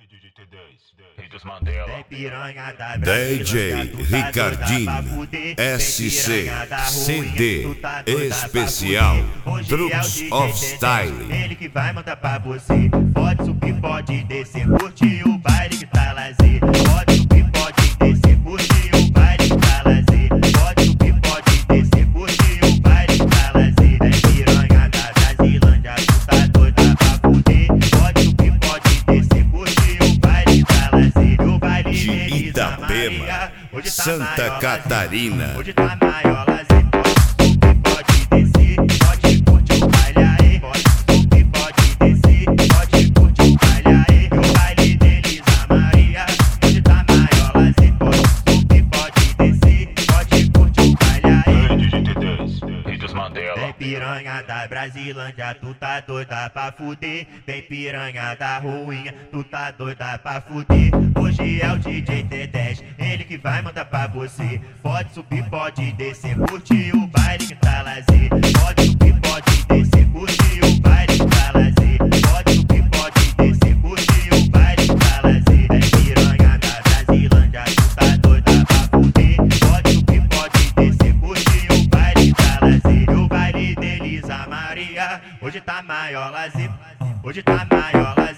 DJ Ricardinho SC CD especial Truques of Style. Ele que vai mandar pra você. Pode subir, pode descer, curte o baile que tá lazer. Pode subir, pode descer, curte o baile que tá lazer. Pode subir, pode descer, curte o baile que tá lazer. É piranha da Brasilândia, tu tá doida pra fuder. Pode subir, pode descer, curte o baile que tá lazer. O baile De Itapema, Santa Catarina. Hoje tá maior lazer. Pode subir, pode descer, pode curtir o baile aí. Pode subir, pode descer, pode curtir o baile aí. O baile de Elisa Maria, hoje tá maior lazer. Pode subir, pode descer, pode curtir o baile aí. Vem piranha da Brasilândia, tu tá doida pra fuder. Vem piranha da ruinha, tu tá doida pra fuder. Hoje é o DJ T10, ele que vai mandar pra você. Pode subir, pode descer, curte o baile que tá lazer. Pode subir, pode descer, curte o baile que tá lazer. Pode subir, pode descer, curte o baile que tá lazer. É piranha da Brasilândia, tu tá doida pra fuder. Pode subir, pode descer, curte o baile que tá lazer. O baile de Elisa Maria, hoje tá maior lazer. Hoje tá maior lazer.